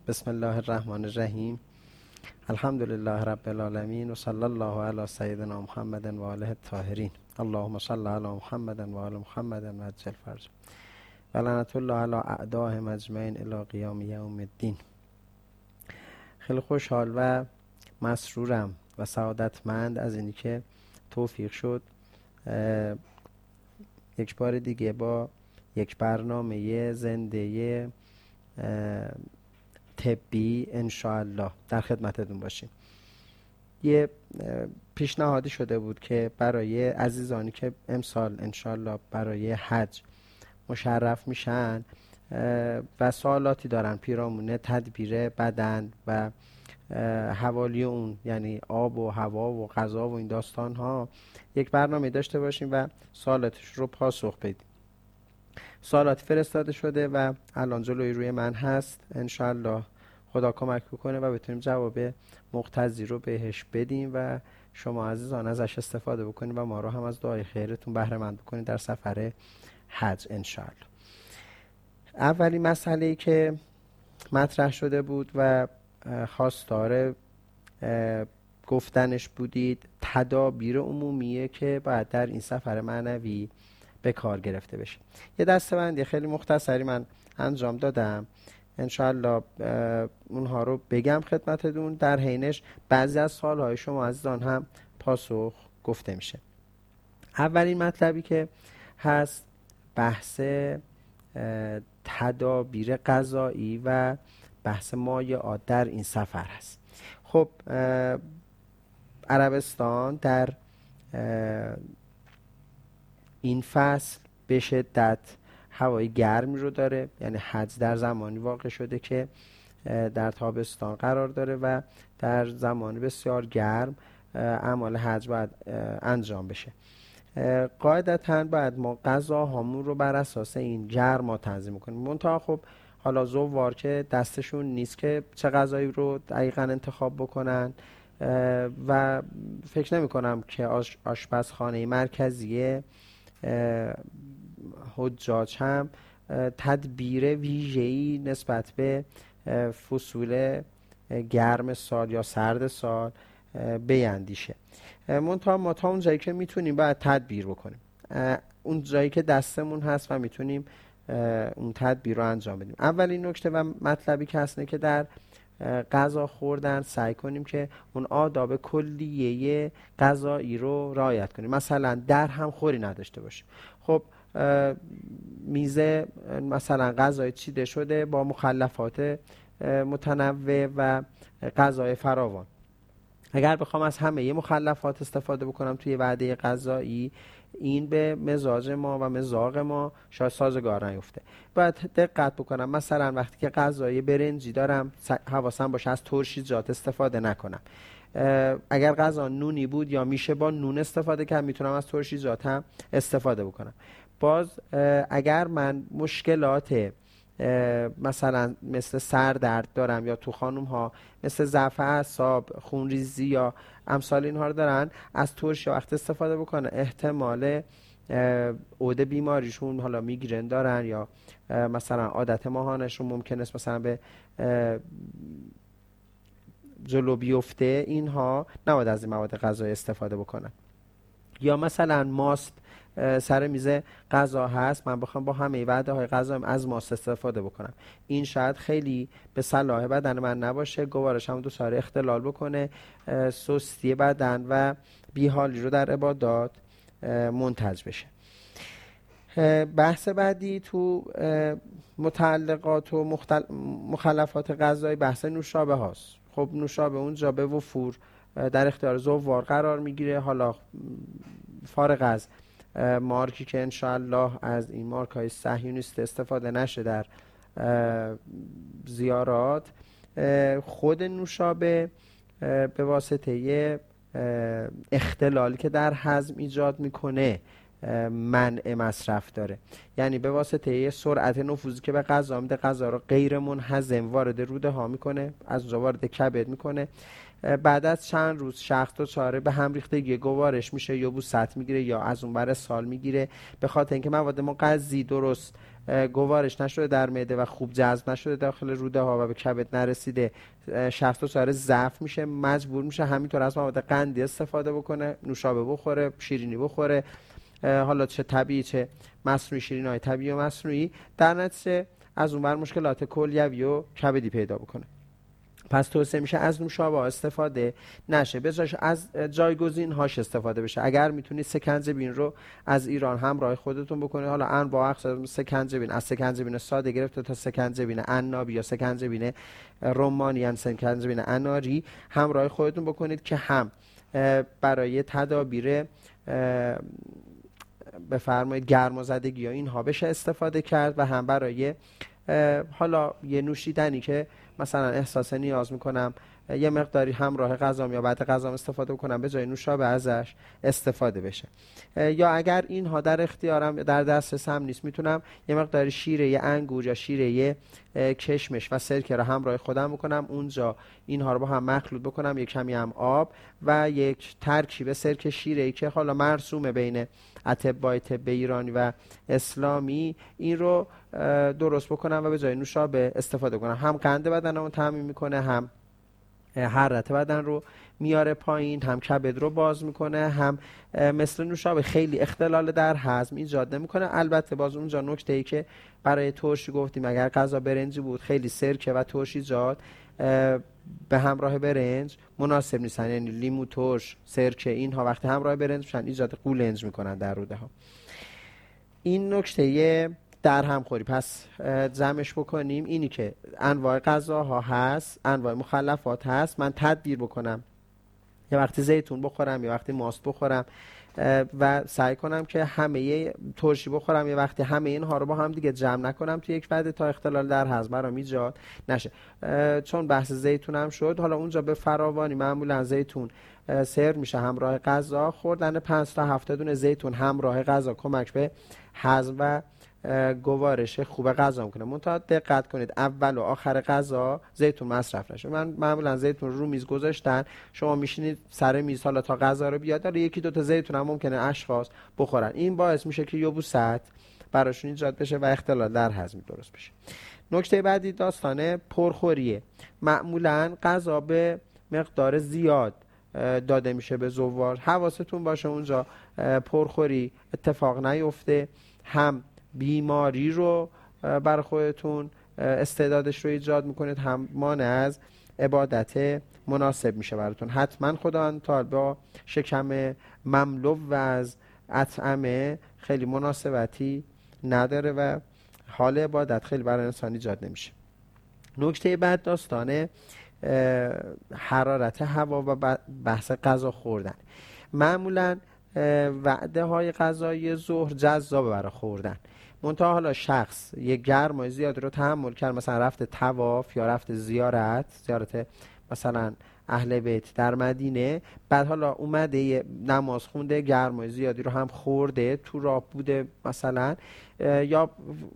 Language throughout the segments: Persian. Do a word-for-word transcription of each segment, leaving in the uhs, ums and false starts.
بسم الله الرحمن الرحیم. الحمد لله رب العالمین و صلی الله علی سیدنا محمد و آله الطاهرین. اللهم صل علی محمد و آل محمد و عجل فرج و لعنت الله علی اعدائهم اجمعین الی قیام یوم الدین. خیلی خوشحال و مسرورم و سعادتمند از اینی که توفیق شد یک بار دیگه با یک برنامه زنده طبی انشاءالله در خدمتتون باشیم. یه پیشنهادی شده بود که برای عزیزانی که امسال انشاءالله برای حج مشرف میشن و سوالاتی دارن پیرامون تدبیر بدن و حوالی اون، یعنی آب و هوا و غذا و این داستان ها، یک برنامه داشته باشیم و سوالاتش رو پاسخ بدیم. سوالات فرستاده شده و الان جلوی روی من هست. انشاءالله خدا کمک بکنه و بتونیم جواب مقتضی رو بهش بدیم و شما عزیزان ازش استفاده بکنید و ما رو هم از دعای خیرتون بهره مند بکنید در سفر حج انشاءالله. اولی مسئله‌ای که مطرح شده بود و خواستار گفتنش بودید تدابیر عمومیه که باید در این سفر معنوی به کار گرفته بشه. یه دسته‌بندی خیلی مختصری من انجام دادم، انشاءالله اونها رو بگم خدمتتون، در حینش بعضی از سوالهای شما عزیزان هم پاسخ گفته میشه. اولین مطلبی که هست بحث تدابیر غذایی و بحث مایعات در این سفر هست. خب عربستان در این فصل به شدت هوای گرمی رو داره، یعنی حج در زمانی واقع شده که در تابستان قرار داره و در زمان بسیار گرم اعمال حج باید انجام بشه. قاعدتاً باید ما غذاهامون رو بر اساس این گرما تنظیم کنیم. منتها خب حالا زوار که دستشون نیست که چه غذایی رو دقیقاً انتخاب بکنن و فکر نمی کنم که آشپزخانه مرکزی حجاج هم تدبیر ویژه‌ای نسبت به فصول گرم سال یا سرد سال بیندیشه. منتها ما تا اون جایی که میتونیم باید تدبیر بکنیم، اون جایی که دستمون هست و میتونیم اون تدبیر رو انجام بدیم. اولین نکته و مطلبی که هست که در غذا خوردن سعی کنیم که اون آداب کلیه غذایی رو رعایت کنیم. مثلا در هم خوری نداشته باشیم. خب میزه مثلا غذای چیده شده با مخلفات متنوع و غذای فراوان، اگر بخوام از همه یه مخلفات استفاده بکنم توی وعده غذایی، این به مزاج ما و مزاق ما شاید سازگار نیفته. باید دقت بکنم مثلا وقتی که غذای برنجی دارم حواسم باشه از ترشیجات استفاده نکنم. اگر غذا نونی بود یا میشه با نون استفاده کنم، میتونم از ترشیجات هم استفاده بکنم. باز اگر من مشکلات مثلا مثل سردرد دارم یا تو خانم ها مثل ضعف اعصاب، خونریزی یا امثال اینها رو دارن، از ترشی وقت استفاده بکنه احتمال عود بیماریشون، حالا میگرن دارن یا مثلا عادت ماهانشون ممکن است مثلا به جلو بیفته، اینها نباید از این مواد غذایی استفاده بکنن. یا مثلا ماست سر میز غذا هست، من بخوام با همه وعده های غذا از ماست استفاده بکنم، این شاید خیلی به صلاح بدن من نباشه، گوارش هم دوچار اختلال بکنه، سستی بدن و بیحالی رو در عبادات منتج بشه. بحث بعدی تو متعلقات و مختل... مخلفات غذایی بحث نوشابه هاست. خب نوشابه اونجا به وفور در اختیار زوار قرار میگیره. حالا فارغ از مارکی که انشاءالله از این مارک های صهیونیست استفاده نشه در زیارات، خود نوشابه به واسطه اختلالی که در هضم ایجاد میکنه منع مصرف داره، یعنی به واسطه سرعت نفوذی که به غذا میده غذا رو غیر منهضم وارد روده ها میکنه، از اونجا وارد کبد میکنه. بعد از چند روز شخص دچار به هم ریختگی گوارش میشه یا یبوست میگیره یا از اون بر سال میگیره، به خاطر اینکه مواد مغذی درست گوارش نشده در معده و خوب جذب نشده داخل روده ها و به کبد نرسیده، شصت و چهار ضعف میشه، مجبور میشه همینطور از مواد قندی استفاده بکنه، نوشابه بخوره، شیرینی بخوره، حالا چه طبیعی چه مصنوعی، شیرینی‌های طبیعی و مصنوعی، در نتیجه از اونور مشکلات کلیوی و کبدی پیدا بکنه. پس توصیه میشه از نوشابه استفاده نشه، بذارش از جایگزین هاش استفاده بشه. اگر میتونید سکنجبین رو از ایران همراه خودتون بکنید، حالا انواع اقسام سکنجبین، از سکنجبین ساده گرفته تا سکنجبین عنابی یا سکنجبین رمانی یا سکنجبین اناری همراه خودتون بکنید که هم برای تدابیر بفرمایید گرمازدگی یا اینها بشه استفاده کرد و هم برای حالا یه نوشیدنی که مثلا احساس نیاز میکنم یه مقداری همراه غذام یا بعد غذام استفاده بکنم به جای نوشابه ازش استفاده بشه. یا اگر اینها در اختیارم در دسترسم نیست، میتونم یه مقداری شیره یه انگور یا شیره یه کشمش و سرکه رو همراه خودم بکنم، اونجا اینها رو با هم مخلوط بکنم، یک کمی هم آب و یک ترکیب سرکه شیره‌ای که حالا مرسومه بین اطباء طب ایرانی و اسلامی، این رو درست بکنم و به جای نوشابه استفاده کنم. هم قند بدنمو تامین میکنه، هم حرارت بدن رو میاره پایین، هم کبد رو باز میکنه، هم مثل نوشابه خیلی اختلال در هضم ایجاد نمیکنه. البته باز اونجا نکته ای که برای ترشی گفتیم، اگر غذا برنجی بود خیلی سرکه و ترش ایجاد به همراه برنج مناسب نیستن، یعنی لیمو، ترش، سرکه اینها وقتی همراه برنج میشن ایجاد قولنج میکنن در روده ها. این نکته در هم خوری. پس جمعش بکنیم اینی که انواع غذاها هست، انواع مخلفات هست، من تدبیر بکنم یه وقتی زیتون بخورم، یه وقتی ماست بخورم و سعی کنم که همه ترشی بخورم، یه وقتی همه اینها رو با هم دیگه جمع نکنم توی یک وعده تا اختلال در هضم برام ایجاد نشه. چون بحث زیتون هم شد، حالا اونجا به فراوانی معمولا زیتون سرو میشه همراه غذا. خوردن پنج تا هفت دونه زیتون همراه غذا کمک به هضم و گوارش خوب غذا میکنه. منتها دقت کنید اول و آخر غذا زیتون مصرف نشه. من معمولا زیتون رو میز گذاشتن، شما میشینید سر میز، حالا تا غذا رو بیاد داره یکی دو تا زیتون هم ممکنه اشخاص بخورن، این باعث میشه که یبوست براشون ایجاد بشه و اختلال در هضم درست بشه. نکته بعدی داستان پرخوریه. معمولا غذا به مقدار زیاد داده میشه به زوار، حواستون باشه اونجا پرخوری اتفاق نیفته، هم بیماری رو بر خودتون استعدادش رو ایجاد میکنید، هم مانع از عبادت مناسب میشه براتون. حتما خداوند تعالی با شکم مملو و از اطعمه خیلی مناسبتی نداره و حال عبادت خیلی برای انسان ایجاد نمیشه. نکته بعد داستان حرارت هوا و بحث غذا خوردن. معمولا وعده های غذایی ظهر جذابه برای خوردن، منتها حالا شخص یک گرمای زیاد رو تحمل کرد، مثلا رفته طواف یا رفته زیارت زیارت مثلا اهل بیت در مدینه، بعد حالا اومده نماز خونده، گرمای زیادی رو هم خورده، تو راه بوده مثلا، یا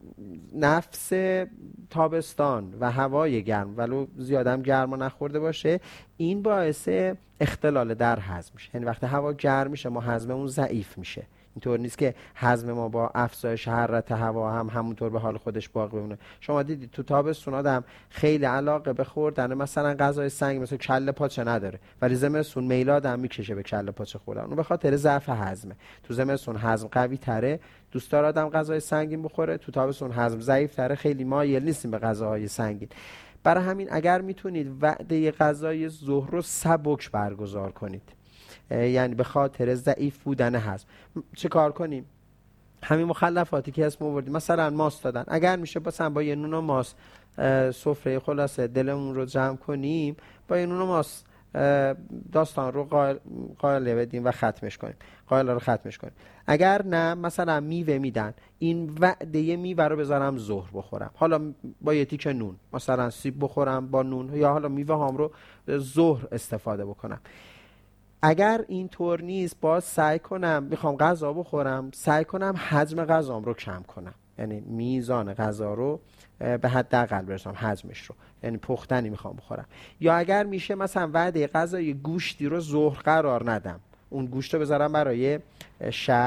نفس تابستان و هوای گرم ولو زیادم گرما نخورده باشه، این باعث اختلال در هضم میشه. یعنی وقتی هوا گرم میشه ما هضممون ضعیف میشه. اینطور نیست که هضم ما با افزایش حرارت هوا هم همونطور به حال خودش باقی بمونه. شما دیدید تو تابستون آدم خیلی علاقه به خوردن مثلا غذای سنگین مثل کله پاچه نداره، ولی زمستون میل آدم میکشه به کله پاچه خوردن، اون به خاطر ضعف هضمه. تو زمستون هضم قوی تره، دوست داره آدم غذای سنگین بخوره، تو تابستون هضم ضعیف تره، خیلی مایل نیستیم به غذاهای سنگین. برای همین اگر میتونید وعده غذای ظهر رو سبک برگزار کنید، یعنی به خاطر ضعیف بودن هضم چه کار کنیم؟ همین مخلفاتی که اسم آوردیم، مثلا ماست دادن، اگر میشه مثلا با یه نون و ماست سفره خلاصه دلمون رو جمع کنیم، با یه نون و ماست داستان رو قائله بدیم و ختمش کنیم، قائله رو ختمش کنیم. اگر نه مثلا میوه میدن، این وعده میوه رو بذارم ظهر بخورم، حالا با یه تیکه نون، مثلا سیب بخورم با نون، یا حالا میوه هام رو ظهر استفاده بکنم. اگر این طور نیست باز سعی کنم میخوام غذا بخورم، سعی کنم حجم غذام رو کم کنم، یعنی میزان غذا رو به حداقل برسونم، حجمش رو، یعنی پختنی میخوام بخورم. یا اگر میشه مثلا وعده غذای گوشتی رو ظهر قرار ندم، اون گوشت رو بذارم برای شب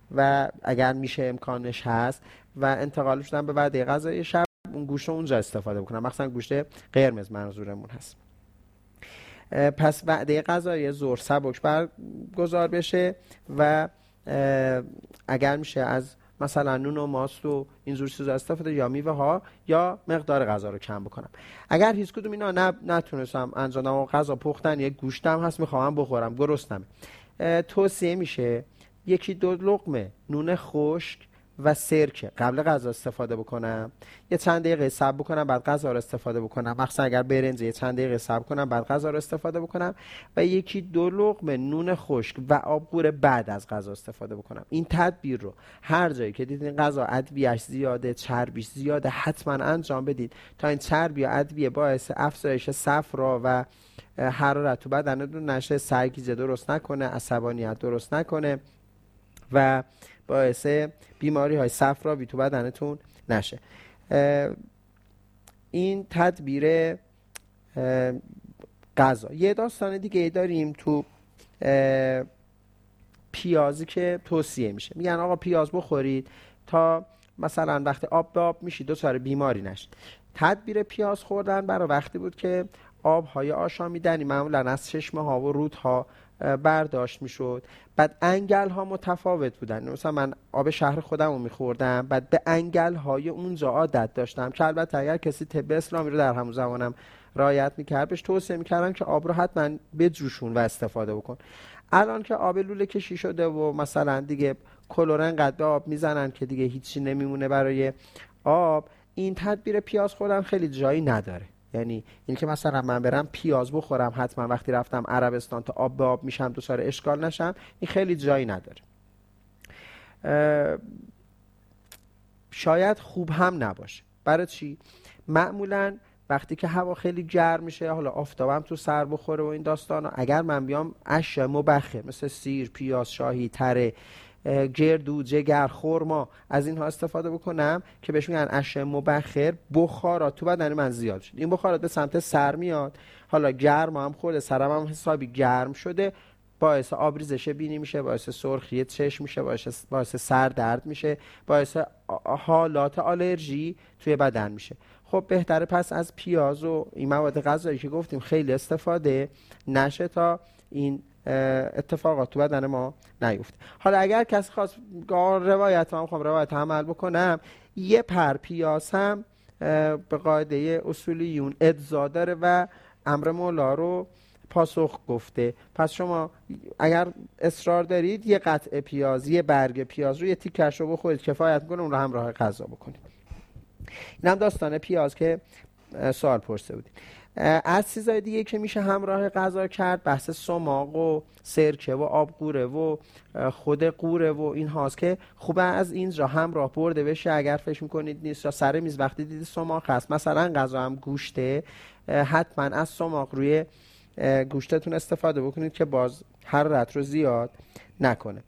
و اگر میشه امکانش هست و انتقالش بدم به وعده غذایی شب، اون گوشت رو اونجا استفاده بکنم، مثلا گوشت قرمز منظورمون هست. پس وعده غذایی ظهر سبک برگزار بشه و اگر میشه از مثلا نون و ماست و اینجور چیزا استفاده، یا میوه ها، یا مقدار غذا رو کم بکنم. اگر هیچ کدوم اینا نه نتونستم انجام بدم و غذا پختن، یک گوشتم هست میخوام بخورم، گرسنمه، توصیه میشه یکی دو لقمه نون خشک و سرکه قبل غذا استفاده بکنم، یه چند دقیقه صبر بکنم بعد غذا رو استفاده بکنم، مخصوصا اگر برنج یه چند دقیقه صبر کنم بعد غذا رو استفاده بکنم، و یکی دو لقمه نون خشک و آبگوره بعد از غذا استفاده بکنم. این تدبیر رو هر جایی که دیدین غذا ادویه‌اش زیاده، چربیش زیاده، حتما انجام بدید تا این چربی و ادویه باعث افزایش صفرا و حرارت تو بدنتون نشه، سرگیجه درست نکنه، عصبانیت درست نکنه و باعث بیماری های صفراوی تو بدنتون نشه. این تدبیر غذا. یه داستان دیگه داریم تو پیازی که توصیه میشه، میگن آقا پیاز بخورید تا مثلا وقتی آب به آب میشید دچار بیماری نشید. تدبیر پیاز خوردن برای وقتی بود که آبهای آشامیدنی معمولا از چشمه ها و رودها برداشت میشد، بعد انگل ها متفاوت بودن. مثلا من آب شهر خودم رو میخوردم، بعد به انگل های اونجا عادت داشتم که البته اگر کسی طب اسلامی رو در همون زمانم رعایت میکرد بهش توصیه میکردن که آب رو حتما بجوشون و استفاده بکن. الان که آب لوله کشی شده و مثلا دیگه کلورن قد به آب میزنن که دیگه هیچی نمیمونه برای آب، این تدبیر پیاز خوردن خیلی جایی نداره. یعنی این که مثلا من برم پیاز بخورم حتما وقتی رفتم عربستان تا آب به آب میشم دچار اشکال نشم، این خیلی جایی نداره. شاید خوب هم نباشه. برای چی؟ معمولا وقتی که هوا خیلی گرم میشه، حالا آفتابم تو سر بخوره و این داستانا، اگر من بیام اشیاء مبخر مثل سیر، پیاز شاهی، تره، گردو، جگر، خرما از اینها استفاده بکنم که بهش میگن اشیاء مبخر، بخارات تو بدن من زیاد شد. این بخارات به سمت سر میاد، حالا گرم هم خورده، سرم هم حسابی گرم شده، باعث آبریزش بینی میشه، باعث سرخی چشم میشه، باعث باعث سر درد میشه، باعث حالات آلرژی توی بدن میشه. خب بهتره پس از پیاز و این مواد غذایی که گفتیم خیلی استفاده نشه تا این اتفاقات تو بدن ما نیفته. حالا اگر کسی خواست روایت هم خواهم روایت عمل بکنم، یه پر پیاز هم به قاعده اصولیون اجزا داره و امر مولا رو پاسخ گفته. پس شما اگر اصرار دارید یه قطعه پیاز، یه برگ پیاز رو یه تیکش رو بخورید، کفایت میکنه، اون رو همراه غذا بکنید. این هم داستان پیاز که سوال پرسه بودید. از چیزای دیگه که میشه همراه غذا کرد بحث سماق و سرکه و آب قوره و خود قوره و این هاست که خوبه از اینجا همراه برده بشه. اگر فکر میکنید نیست یا سر میز وقتی دیدید سماق هست، مثلا غذا هم گوشته، حتما از سماق روی گوشتتون استفاده بکنید که باز حرارت رو زیاد نکنه.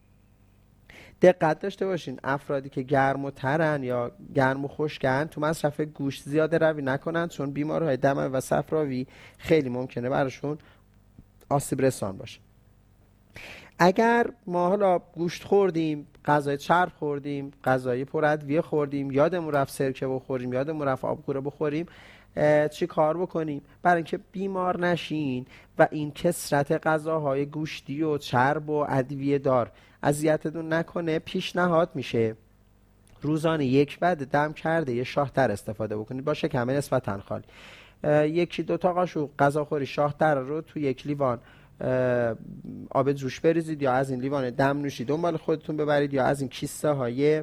دقت داشته باشین افرادی که گرم و ترن یا گرم و خشکن تو مصرف گوشت زیاده روی نکنن، چون بیماری‌های دموی و صفراوی خیلی ممکنه براشون آسیب رسان باشه. اگر ما حالا گوشت خوردیم، غذای چرب خوردیم، غذای پر ادویه خوردیم، یادمون رفت سرکه بخوریم، یادمون رفت آبگوره بخوریم، چی کار بکنیم برای اینکه بیمار نشین و این کثرت غذاهای گوشتی و چرب و ادویه دار اذیتتون نکنه؟ پیشنهاد میشه روزانه یک بعد دم کرده یه شاهتر استفاده بکنید با شکم نسبتاً خالی. یکی دو تا قاشق غذاخوری شاهتر رو تو یک لیوان آب جوش بریزید، یا از این لیوان دم نوشی دنبال خودتون ببرید، یا از این کیسه های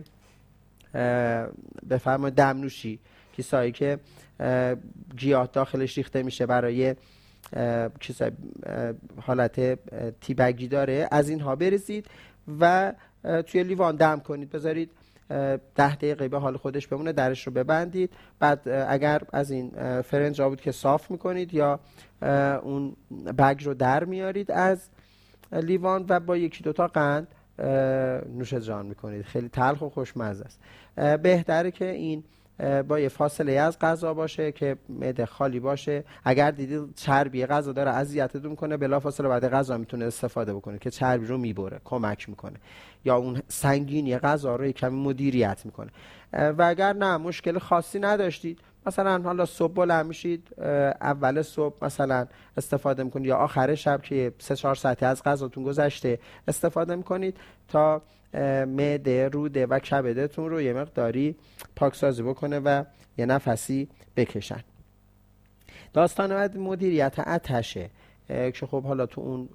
بفرمایید دم نوشی، کیسه هایی که گیاه داخلش ریخته میشه برای کیسه حالت تیبگی داره، از اینها بریزید و توی لیوان دم کنید، بذارید ده دقیقه به حال خودش بمونه، درش رو ببندید. بعد اگر از این فرنج بود که صاف میکنید یا اون بگ رو در میارید از لیوان و با یکی دوتا قند نوش جان میکنید. خیلی تلخ و خوشمزه است. بهتره که این با یه فاصله از غذا باشه که معده خالی باشه. اگر دیدید چربی غذا داره اذیتتون کنه، بلافاصله بعد غذا میتونه استفاده بکنه که چربی رو میبره، کمک میکنه، یا اون سنگینی غذا رو کمی مدیریت میکنه. و اگر نه مشکل خاصی نداشتید، مثلا حالا صبح بلند میشید، اول صبح مثلا استفاده میکنید یا آخر شب که سه چهار ساعتی از غذاتون گذشته استفاده میکنید تا معده، روده و کبدتون رو یه مقداری پاکسازی بکنه و یه نفسی بکشن. داستان بعد مدیریت آتشه که خب حالا تو اون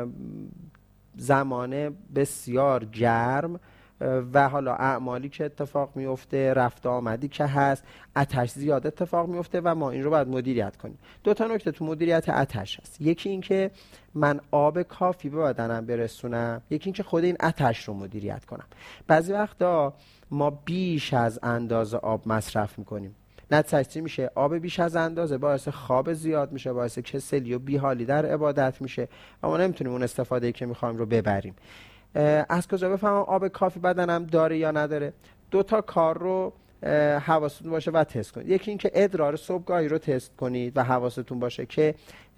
زمان بسیار گرم و حالا اعمالی که اتفاق میفته، رفت آمدی که هست، آتش زیاد اتفاق میفته و ما این رو باید مدیریت کنیم. دو تا نکته تو مدیریت آتش هست. یکی این که من آب کافی به بدنم برسونم، یکی این که خود این آتش رو مدیریت کنم. بعضی وقتا ما بیش از اندازه آب مصرف میکنیم. نتیجهش چی میشه؟ آب بیش از اندازه باعث خواب زیاد میشه، باعث کسلی و بیحالی در عبادت میشه و ما نمیتونیم اون استفاده‌ای که میخوایم رو ببریم. از کجا بفهمم آب کافی بدنم داره یا نداره؟ دو تا کار رو حواستون باشه و تست کنید. یکی این که ادرار صبحگاهی رو تست کنید و حواستون باشه که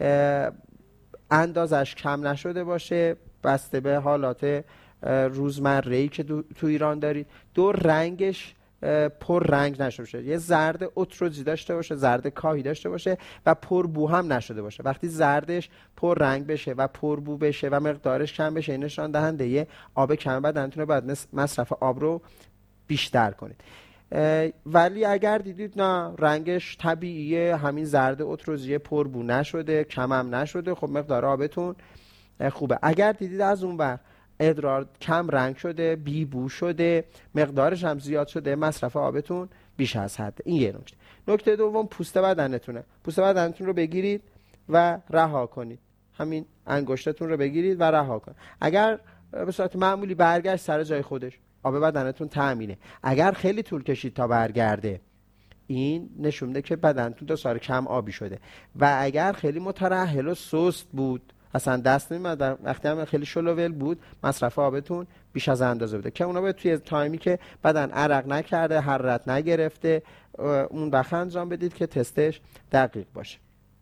اندازش کم نشده باشه بسته به حالات روزمره‌ای که تو ایران دارید. دو، رنگش پر رنگ نشده باشه، یه زرد اتروزی داشته باشه، زرد کاهی داشته باشه و پر بو هم نشده باشه. وقتی زردش پر رنگ بشه و پر بو بشه و مقدارش کم بشه، این نشان دهنده یه آب کم بدنتونه، باید مصرف آب رو بیشتر کنید. ولی اگر دیدید نه رنگش طبیعیه، همین زرد اتروزی پر بو نشده، کم هم نشده، خب مقدار آبتون خوبه. اگر دیدید از اون ور ادرار کم رنگ شده، بی بو شده، مقدارش هم زیاد شده، مصرف آبتون بیش از حد. این یه نکته. نکته دوم پوست بدنتونه. پوست بدنتون رو بگیرید و رها کنید. همین انگشتتون رو بگیرید و رها کنید. اگر به صورت معمولی برگشت سر جای خودش، آب بدنتون تامینه. اگر خیلی طول کشید تا برگرده، این نشون میده که بدنتون دو سال کم آبی شده. و اگر خیلی مترحل و سست بود، اصلا دست نمیاد، وقتی هم خیلی شلوول بود، مصرف آبتون بیش از اندازه بوده که اونا باید توی تایمی که بدن عرق نکرده، حرارت نگرفته، اون وقت انجام بدید که تستش دقیق باشه.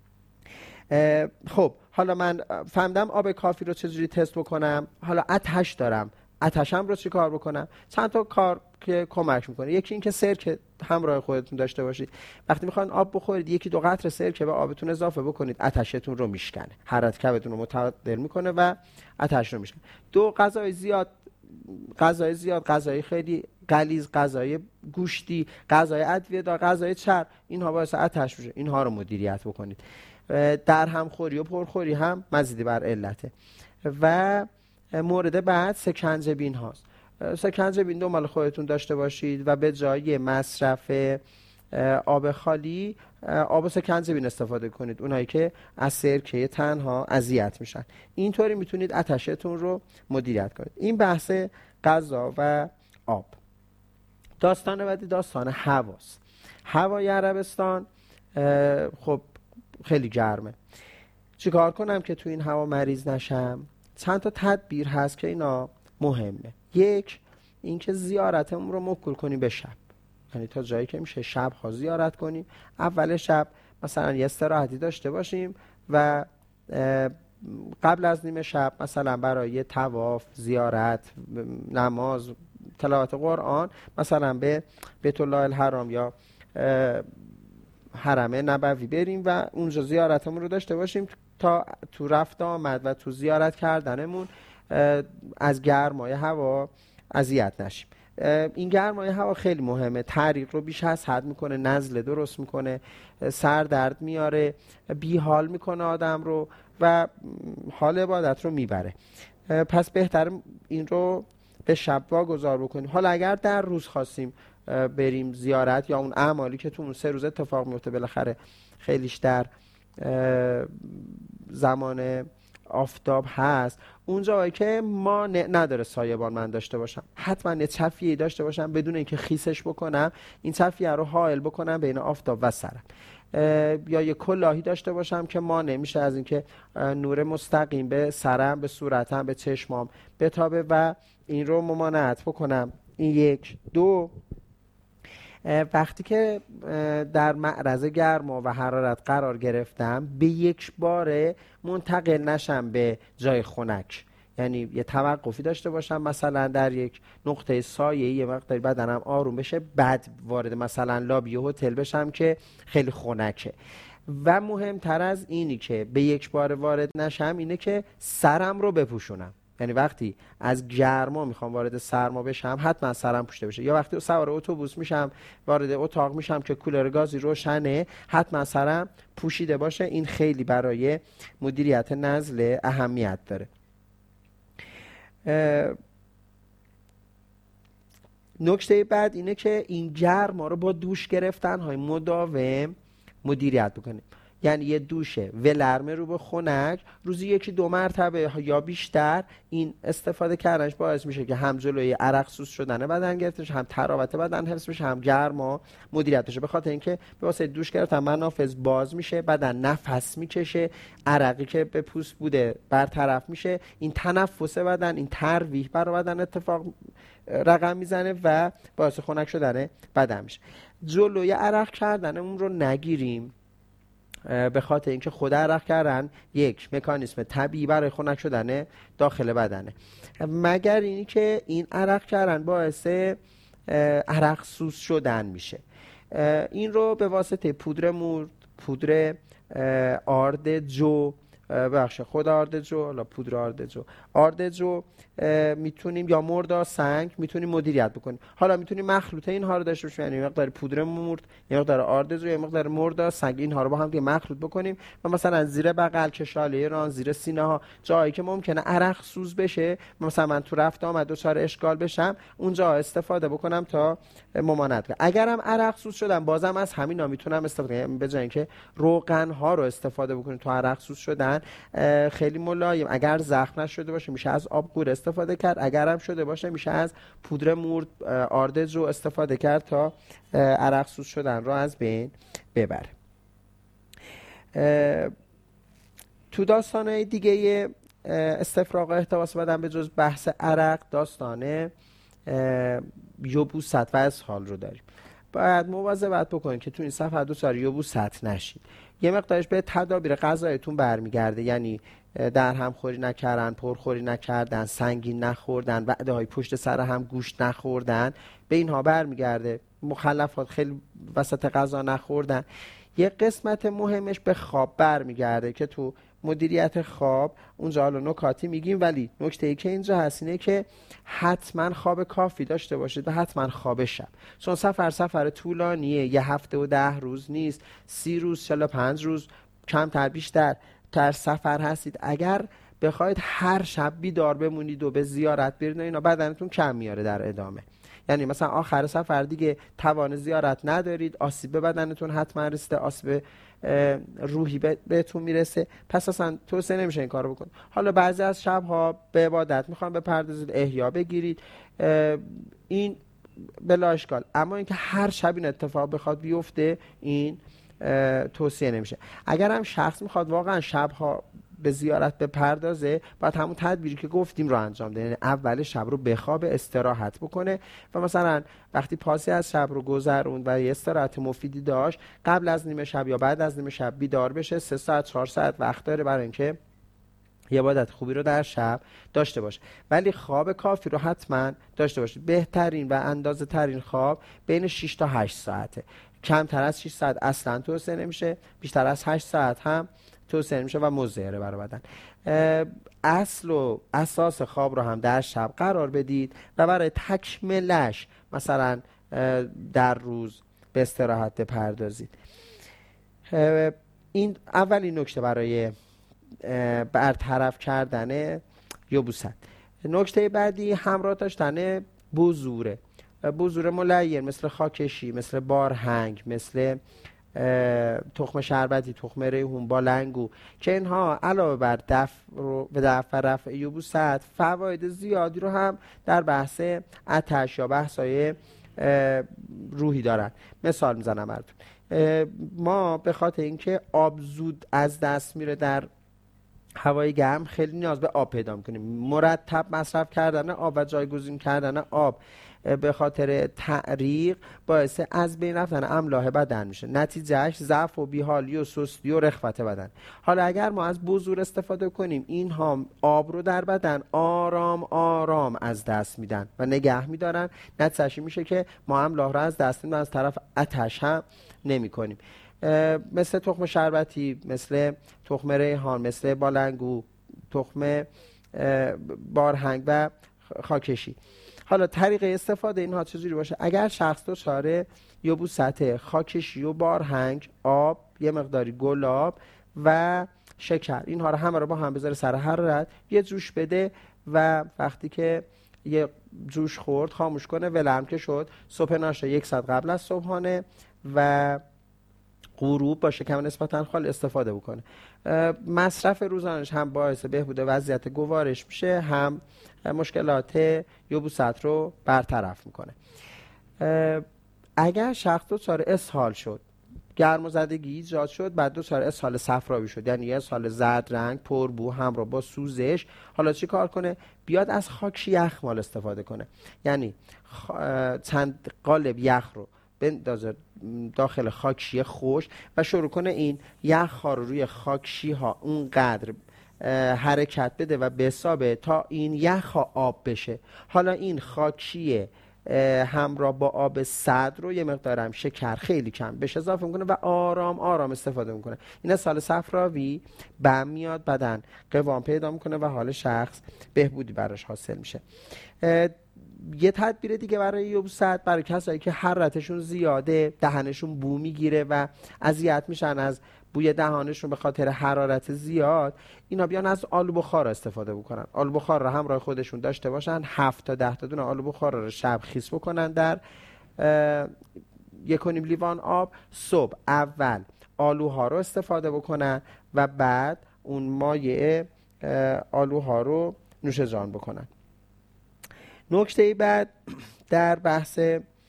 خب حالا من فهمیدم آب کافی رو چجوری تست بکنم. حالا آتش دارم، آتشم رو چی کار بکنم؟ چند تا کار که کمک میکنه. یکی این که سرکه همراه خودتون داشته باشید. وقتی میخواین آب بخورید، یکی دو قطره سرکه به آبتون اضافه بکنید، آتشتون رو میشکنه، حرارت کبدتون رو متعادل میکنه و آتش رو میشکنه. دو، غذای زیاد، غذای زیاد، غذای خیلی غلیظ، غذای گوشتی، غذای ادویه‌دار، غذای چرب، اینها باعث آتش میشه. اینها رو مدیریت بکنید. در همخوری و پرخوری هم مزیدی بر علته. و مورد بعد سکنجبین هاست. سکنجبین دو مال خودتون داشته باشید و به جای مصرف آب خالی آب سکنجبین استفاده کنید، اونایی که از سرکه تنها اذیت میشن. اینطوری میتونید آتشتون رو مدیریت کنید. این بحث غذا و آب. داستان بعدی داستان هواست. هوای عربستان خب خیلی گرمه. چیکار کنم که تو این هوا مریض نشم؟ چند تا تدبیر هست که اینا مهمه. یک، اینکه زیارتمون رو موکول کنیم به شب، یعنی تا جایی که میشه شب ها زیارت کنیم. اول شب مثلا یه استراحتی داشته باشیم و قبل از نیمه شب مثلا برای طواف، زیارت، نماز، تلاوت قرآن مثلا به بیت الله الحرام یا حرم نبوی بریم و اونجا زیارتمون رو داشته باشیم تا تو رفت آمد و تو زیارت کردنمون از گرمای هوا اذیت نشیم. این گرمای هوا خیلی مهمه، تعریق رو بیش از حد میکنه، نزله درست میکنه، سر درد میاره، بیحال میکنه آدم رو و حال عبادت رو میبره. پس بهتر این رو به شب واگذار بکنیم. حالا اگر در روز خواستیم بریم زیارت یا اون اعمالی که تو اون سه روز اتفاق میفته بالاخره خیلیش در زمان آفتاب هست، اونجا که ما نداره سایبان من داشته باشم، حتما یه چفیه داشته باشم بدون اینکه خیسش بکنم، این چفیه رو حائل بکنم بین آفتاب و سرم، یا یه کلاهی داشته باشم که ما نمیشه از اینکه نور مستقیم به سرم، به صورتم، به چشمام بتابه و این رو ممانعت بکنم. این یک. دو، وقتی که در معرض گرما و حرارت قرار گرفتم به یک باره منتقل نشم به جای خنک، یعنی یه توقفی داشته باشم، مثلا در یک نقطه سایه یه مقداری بدنم آروم بشه، بعد وارد مثلا لابی هتل بشم که خیلی خنکه. و مهمتر از اینی که به یک بار وارد نشم اینه که سرم رو بپوشونم. یعنی وقتی از گرما میخوام وارد سرما بشم حتما سرم پوشیده بشه، یا وقتی سوار اتوبوس میشم وارد اتاق میشم که کولر گازی روشنه حتما سرم پوشیده باشه. این خیلی برای مدیریت نزله اهمیت داره. نکته بعد اینه که این گرما رو با دوش گرفتن های مداوم مدیریت بکنیم. یعنی یه دوش ولرم رو به خنک روزی یکی دو مرتبه یا بیشتر این استفاده کردنش باعث میشه که هم جلوی عرق سوز شدن بدن گرفته بشه، هم تراوت بدن حفظ بشه، هم گرما مدیریت بشه. به خاطر اینکه به واسه دوش گرفتن منافذ باز میشه، بدن نفس میکشه، عرقی که به پوست بوده برطرف میشه، این تنفس بدن، این ترویح برای بدن اتفاق رقم میزنه و باعث خنک شدن بدن میشه. جلوی عرق کردن اون رو نگیریم، به خاطر اینکه خود عرق کردن یک مکانیسم طبیعی برای خنک شدن داخل بدنه، مگر اینی که این عرق کردن باعث عرق سوز شدن میشه. این رو به واسطه پودر مورد، پودر آرد جو، بخش خود آرد جو، حالا پودر آرد جو، آرد جو میتونیم یا مردا سنگ میتونیم مدیریت بکنیم. حالا میتونیم مخلوط اینها رو داشته باشیم، یعنی مقدار پودر مرد، یه مقدار آرد جو، یه مقدار مردا سنگ، اینها رو با هم دیگه مخلوط بکنیم و مثلا زیر بغل، کشاله ران، زیر سینه ها، جایی که ممکنه عرق سوز بشه، مثلا من تو رفت آمد دچار اشکال بشم، اونجا استفاده بکنم تا ممانعت کنم. اگرم عرق سوز شدم بازم از همینا میتونم استفاده کنم، به جای اینکه روغن ها رو استفاده بکنیم تو عرق سوز شدن، خیلی ملایم. اگر زخم نشده باشه میشه از آبگور استفاده کرد، اگر هم شده باشه میشه از پودر مورد، آرد جو استفاده کرد تا عرق سوز شدن رو از بین ببره. تو داستانهای دیگه استفراغ احتباس بدن به جز بحث عرق، داستان یبوست و اسهال رو داریم. باید مواظبت بکنید که تو این صفحه دو سال یبوست نشید. یه مقدارش به تدابیر غذایتون برمیگرده، یعنی در هم خوری نکردن، پرخوری نکردن، سنگین نخوردن، وعده های پشت سر هم گوشت نخوردن، به اینها برمیگرده. مخلفات خیلی وسط غذا نخوردن. یه قسمت مهمش به خواب برمیگرده که تو مدیریت خواب اونجا حالا نکاتی میگیم، ولی نکته ای که اینجا هست اینه که حتما خواب کافی داشته باشید و حتما خواب شب، چون سفر سفر طولانیه، یه هفته و ده روز نیست، سی روز، چهل و پنج روز، کمتر بیشتر در سفر هستید. اگر بخواید هر شب بیدار بمونید و به زیارت برید، اینا بدنتون کم میاره در ادامه. یعنی مثلا آخر سفر دیگه توان زیارت ندارید، آسیب به بدنتون حتما رسیده، آسیب روحی بهتون میرسه، پس اصلا توصیه نمیشه این کارو بکنید. حالا بعضی از شبها به عبادت میخوام بپردازید، احیا بگیرید، این بلا اشکال. اما اینکه هر شب این اتفاق بخواد بیفته، این توصیه نمیشه. اگر هم شخص میخواد واقعا شبها به زیارت بپردازه، باید همون تدبیری که گفتیم رو انجام ده. یعنی اول شب رو بخوابه، استراحت بکنه و مثلا وقتی پاسی از شب رو گذروند و یه استراحت مفیدی داشت، قبل از نیمه شب یا بعد از نیمه شب بیدار بشه. سه ساعت چهار ساعت وقت داره برای اینکه یه عادت خوبی رو در شب داشته باشه، ولی خواب کافی رو حتما داشته باشه. بهترین و اندازه ترین خواب بین شش تا هشت ساعته. کمتر از شش ساعت اصلا توصیه نمیشه، بیشتر از هشت ساعت هم توصیه نمیشه و مضره برای بدن. اصل و اساس خواب رو هم در شب قرار بدید و برای تکملش مثلا در روز به استراحت بپردازید. این اولین نکته برای برطرف کردن یبوست. نکته بعدی همراه داشتن بذوره. بذور ملین مثل خاکشی، مثل بارهنگ، مثل تخم شربتی، تخم ریحون، بالنگو، که اینها علاوه بر دفع رو به دفع رفع یبوست فواید زیادی رو هم در بحث آتش یا بحث‌های روحی دارن. مثال میزنم براتون. ما به خاطر اینکه آب زود از دست میره در هوای گرم، خیلی نیاز به آب پیدا میکنیم. مرتب مصرف کردن آب و جایگزین کردن آب به خاطر تعریق باعث از بین رفتن املاح بدن میشه. نتیجهش ضعف و بیحالی و سستی و رخوت بدن. حالا اگر ما از بذور استفاده کنیم، اینها آب رو در بدن آرام آرام از دست میدن و نگه میدارن. نتیجهش میشه که ما املاح رو از دست میدن، از طرف آتش هم نمی کنیم. مثل تخم شربتی، مثل تخم ریحان، مثل بالنگو، تخم بارهنگ و خاکشی. حالا طریقه استفاده اینها چجوری باشه؟ اگر شخص دچار یبوست خاکشی و بارهنگ، آب، یه مقداری گلاب و شکر، اینها رو همه رو با هم بذاره سر حرارت، یه جوش بده و وقتی که یه جوش خورد خاموش کنه، ولرم که شد، صبح ناشتا یک ساعت قبل از صبحانه و غروب با شکم نسبتاً خالی استفاده بکنه. مصرف روزانش هم باعث بهبود وضعیت گوارش میشه، هم مشکلات یبوست رو برطرف میکنه. اگر شخص دچار اسهال شد، گرم و زدگی ایجاد شد، بعد دچار اسهال صفراوی شد، یعنی اسهال زرد رنگ پربو همراه با سوزش، حالا چی کار کنه؟ بیاد از خاکشی یخمال استفاده کنه. یعنی چند قالب یخ رو بندازه داخل خاکشی خوش و شروع کنه این یخ ها رو روی خاکشی ها اونقدر حرکت بده و بسابه تا این یخ ها آب بشه. حالا این خاکشی همراه با آب سرد رو یه مقدارم شکر خیلی کم بهش اضافه میکنه و آرام آرام استفاده میکنه. این سال صفراوی بم میاد، بدن قوام پیدا میکنه و حال شخص بهبودی براش حاصل میشه. یه تدبیر دیگه برای یبوست، برای کسایی که حرارتشون زیاده، دهنشون بو میگیره و اذیت میشن از بوی دهانشون به خاطر حرارت زیاد، اینا بیان از آلو بخار استفاده بکنن. آلو بخار رو همراه خودشون داشته باشن، هفت تا ده تا دونه آلو بخار رو شب خیس بکنن در یک و نیم لیوان آب. صبح اول آلوها رو استفاده بکنن و بعد اون مایع آلوها رو نوش جان بکنن. نکته بعد در بحث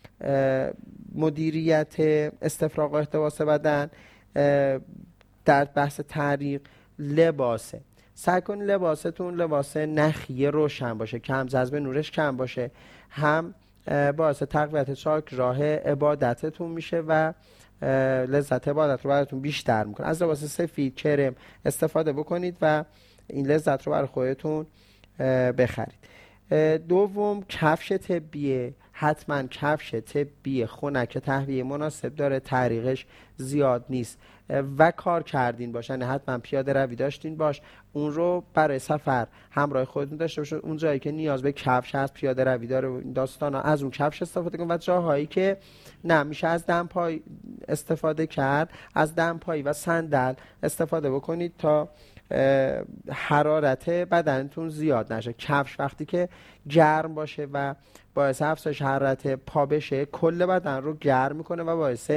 مدیریت استفراغ و احتباس بدن، در بحث تعریق، لباسه. سعی کنید لباستون لباس نخی روشن باشه، کم جذب نورش کم باشه، هم باعث تقویت چاک راه عبادتتون میشه و لذت عبادت رو براتون بیشتر میکنه. از لباس سفید کرم استفاده بکنید و این لذت رو برای خودتون بخرید. دوم، کفش طبیه. حتما کفش طبی خنک تهویه مناسب داره، تعریقش زیاد نیست و کار کردین باشه، یعنی حتما پیاده روی داشتین باش، اون رو برای سفر همراه خودتون داشته باشید. اون جایی که نیاز به کفش هست، پیاده روی داره، داستانا، از اون کفش استفاده کن و جاهایی که نه میشه از دمپای استفاده کرد، از دمپایی و صندل استفاده بکنید تا حرارت بدنتون زیاد نشه. کفش وقتی که گرم باشه و باعث افزایش حرارت پا بشه، کل بدن رو گرم میکنه و باعث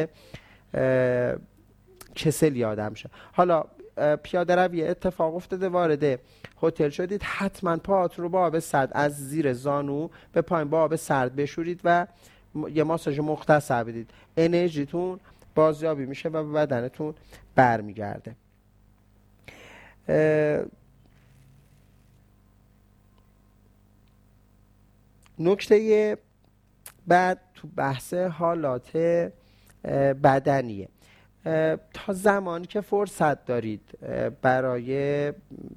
کسلی آدم شه. حالا پیاده روی اتفاق افتاده، وارد هتل شدید، حتما پاهاتون رو با آب سرد از زیر زانو به پایین با آب سرد بشورید و یه ماساژ مختصر بدید. انرژیتون بازیابی میشه و به بدنتون برمیگرده. نکته بعد تو بحث حالات بدنیه. تا زمانی که فرصت دارید برای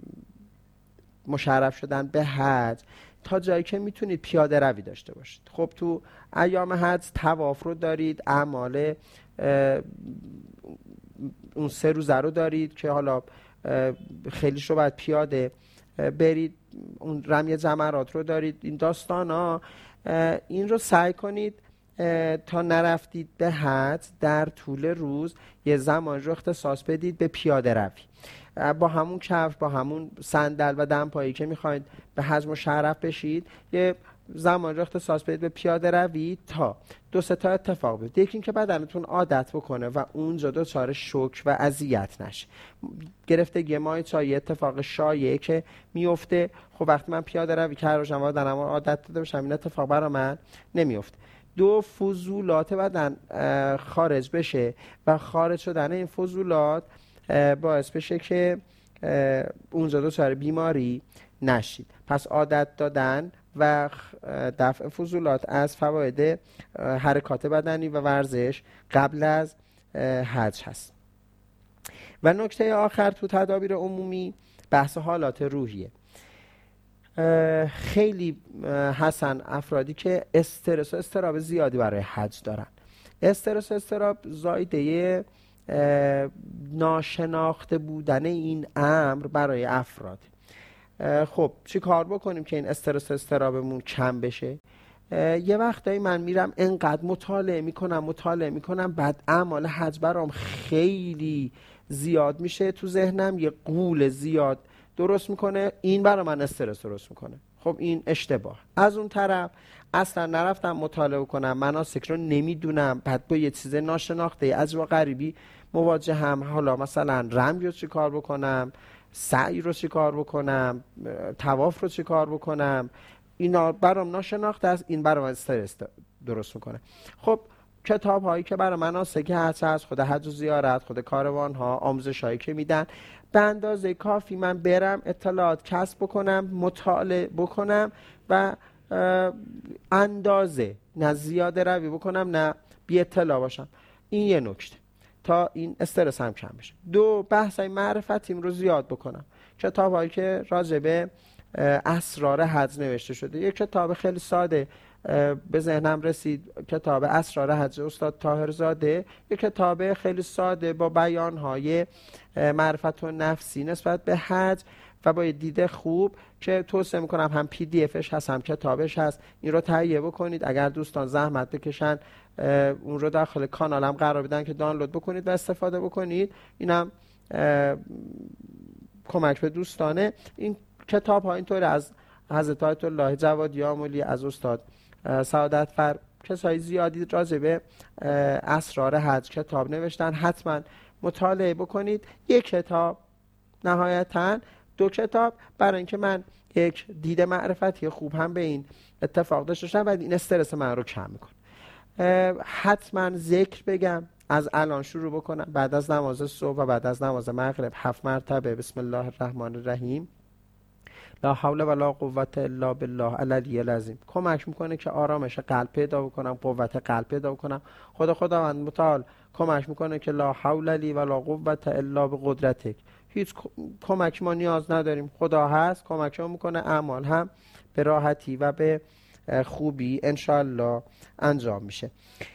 مشرف شدن به حج، تا جایی که میتونید پیاده روی داشته باشید. خب تو ایام حج طواف رو دارید، اعمال اون سه روزه رو دارید که حالا خیلیش رو باید پیاده برید، اون رمی جمرات رو دارید، این داستان ها. این رو سعی کنید تا نرفتید به حج در طول روز یه زمان رو اختصاص بدید به پیاده روی، با همون کفش، با همون صندل و دمپایی که میخواید به حج مشرف بشید، یه زمان رو اختصاص بدید به پیاده روی تا دو سه تا اتفاق بیفته. یکی این که بدنتون عادت بکنه و اونجا دچار شوک و اذیت نشه. گرفتگی مایچای یه اتفاق شایعه که میفته. خب وقتی من پیاده روی کردم و بدنم عادت داده باشم، این اتفاق برای من نمیفته. دو، فضولات بدن خارج بشه و خارج شدن این فضولات باعث بشه که اونجا دچار بیماری نشید. پس عادت دادن و دفع فضولات از فواید حرکات بدنی و ورزش قبل از حج هست. و نکته آخر تو تدابیر عمومی بحث حالات روحیه. خیلی هستن افرادی که استرس و استراب زیادی برای حج دارن. استرس و استراب زایده ناشناخته بودن این امر برای افراد. خب چی کار بکنیم که این استرس و استرابمون کم بشه؟ یه وقتایی من میرم انقدر مطالعه میکنم مطالعه میکنم بعد اعمال حج برام خیلی زیاد میشه، تو ذهنم یه غول زیاد درست میکنه، این برای من استرس درست میکنه. خب این اشتباه. از اون طرف اصلا نرفتم مطالعه کنم، مناسک رو نمیدونم، بعد با یه چیز ناشناخته از و غریبی مواجه هم، حالا مثلا رمی رو چی کار بکنم، سعی رو چی کار بکنم، طواف رو چی کار بکنم، اینا برام ناشناخته است، این برام استرس درست میکنه. خب کتاب هایی که برای مناسک حج هست، خود حج و زیارت، خود کاروان ها، آموزش هایی که میدن، به اندازه کافی من برم اطلاعات کسب بکنم، مطالعه بکنم و اندازه، نه زیاده روی بکنم نه بی اطلاع باشم. این یه نکته تا این استرس هم کم بشه. دو، بحث های معرفتیم رو زیاد بکنم. کتاب هایی که راجع به اسرار حج نوشته شده، یک کتاب خیلی ساده به ذهنم رسید، کتاب اسرار حج استاد طاهرزاده، یک کتاب خیلی ساده با بیان‌های معرفت و نفسی نسبت به حج و با دید خوب که توصیه میکنم هم پی دی افش هست هم کتابش هست. این رو تهیه بکنید، اگر دوستان زحمت بکشن اون رو داخل کانالم قرار بدن که دانلود بکنید و استفاده بکنید. اینم کمک به دوستانه. این کتاب ها اینطور از حضرت آیت الله جوادی آملی، از استاد سعادت فر، کسای زیادی راجع به اسرار حج کتاب نوشتن. حتما مطالعه بکنید. یک کتاب نهایتاً، دو کتاب، برای اینکه من یک دید معرفتی خوب هم به این اتفاق داشته باشم و این استرس من رو کم میکنه. حتما ذکر بگم، از الان شروع بکنم، بعد از نماز صبح و بعد از نماز مغرب هفت مرتبه بسم الله الرحمن الرحیم، لا حول ولا قوة الا بالله العلی العظیم. کمک میکنه که آرامش قلب پیدا بکنم، قوت قلب پیدا بکنم. خدا خداوند متعال کمک میکنه که لا حول لی ولا قوة الا بقدرتک. هیچ کمک ما نیاز نداریم، خدا هست کمک ما میکنه. اعمال هم به راحتی و به خوبی انشالله انجام میشه.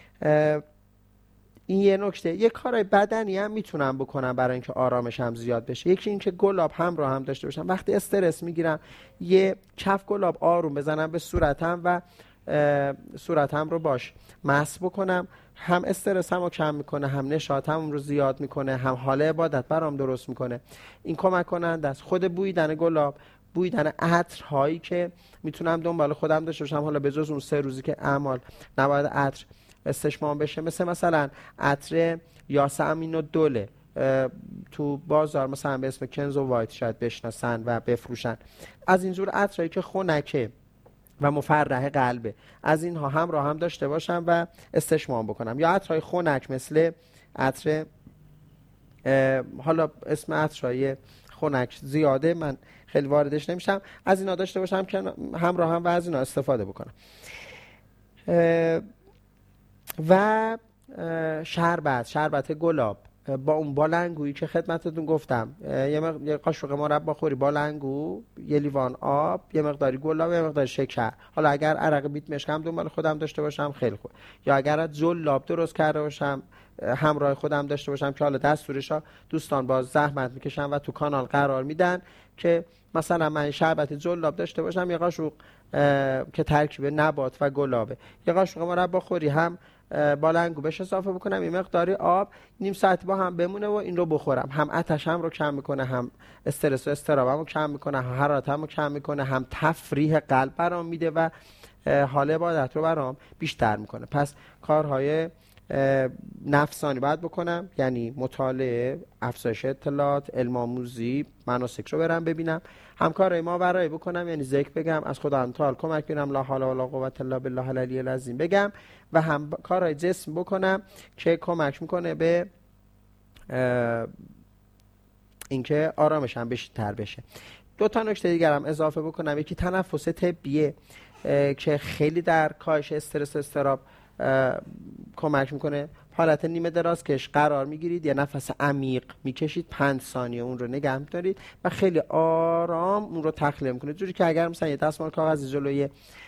این یه نکته. یک کارای بدنی هم میتونم بکنم برای اینکه آرامشم زیاد بشه. یکی اینکه گلاب همراه هم داشته باشم. وقتی استرس میگیرم یه کف گلاب آروم بزنم به صورتم و صورتم رو باش مسح بکنم، هم استرسم رو کم میکنه، هم نشاطم رو زیاد میکنه، هم حال عبادت برام درست میکنه. این کمک کننده است. خود بویدن گلاب، بویدن عطرهایی که میتونم دنبال خودم داشته باشم، حالا به جز اون سه روزی که اعمال نباید عطر استشمام بشه، مثل مثلا عطر یاسمین و دوله تو بازار مثلا به اسم کنز و وایت شاید بشناسن و بفروشن. از اینجور عطرهایی که خنکه و مفرح قلبه، از اینها هم را هم داشته باشم و استشمام بکنم. یا عطرهای خنک مثل عطر، حالا اسم عطرهای خنک زیاده من خیلی واردش نمیشم، از اینا داشته باشم که همراه هم و از اینا استفاده بکنم. و شربت، شربت گلاب با اون بالنگویی که خدمتتون گفتم، یه مقدار یه قاشق مربا خوری بالنگو، یه لیوان آب، یه مقداری گلاب، یه مقدار شکر. حالا اگر عرق بیت مشک هم دنبال خودم داشته باشم خیلی خوب، یا اگر از جلاب درست کرده باشم همراه خودم داشته باشم که حالا دستورشا دوستان باز زحمت میکشن و تو کانال قرار میدن که مثلا من شربت جلاب داشته باشم، یه قاشق که ترکیب نبات و گلابه، یه قاشق مربا خوری هم بالنگو بهش اضافه بکنم، یه مقداری آب، نیم ساعت با هم بمونه و این رو بخورم. هم آتشم رو کم میکنه، هم استرس و استرابم رو کم میکنه، هم حرارتم رو کم میکنه، هم تفریح قلب برام میده و حال عبادت رو برام بیشتر میکنه. پس کارهای نفسانی باید بکنم، یعنی مطالعه، افزایش اطلاعات، علم آموزی، مناسک رو برم ببینم. هم کارهای ما برای بکنم، یعنی ذکر بگم، از خدا تعالی کمک بگیرم، لا حول ولا قوة الا بالله العلی العظیم بگم، و هم کارهای جسم بکنم که کمک میکنه به اینکه آرامشم بیشتر بشه. دو تا نکته دیگر هم اضافه بکنم. یکی تنفس طبیه. که خیلی در کاهش استرس و اضطراب کمک میکنه. حالت نیمه درازکش قرار میگیرید، یه نفس عمیق میکشید، پنج ثانیه اون رو نگه میدارید و خیلی آرام اون رو تخلیه میکنید، جوری که اگر مثلا یه دستمال کاغذی جلوی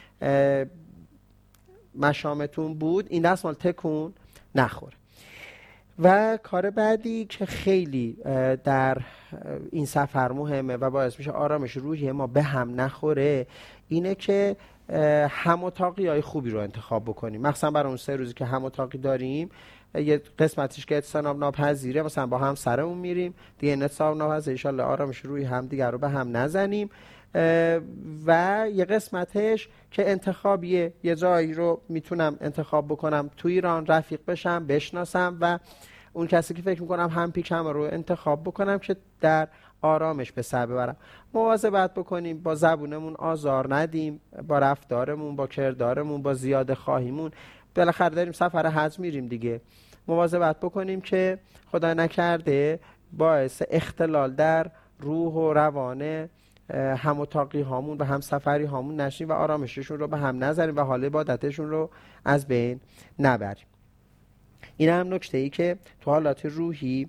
مشامتون بود این دستمال تکون نخوره. و کار بعدی که خیلی در این سفر مهمه و باعث میشه آرامش روحی ما به هم نخوره، اینه که هم اتاقی های خوبی رو انتخاب بکنیم. مثلا برای اون سه روزی که هم اتاقی داریم، یه قسمتیش که اجتناب ناپذیره، مثلا با هم سرمون میریم دیگه، اجتناب ناپذیر ان شاء الله آرامش روحی هم دیگر رو به هم نزنیم. و یه قسمتش که انتخابیه، یه جایی رو میتونم انتخاب بکنم تو ایران رفیق بشم، بشناسم و اون کسی که فکر میکنم هم پیکم رو انتخاب بکنم که در آرامش به سر ببرم. مواظبت بکنیم با زبونمون آزار ندیم، با رفتارمون، با کردارمون، با زیاده خواهیمون. بالاخره داریم سفر حج میریم دیگه، مواظبت بکنیم که خدا نکرده باعث اختلال در روح و روان هم اتاقی هامون و هم سفری هامون نشیم و آرامششون رو به هم نذاریم و حال عبادتشون رو از بین نبریم. این هم نکته ای که تو حالات روحی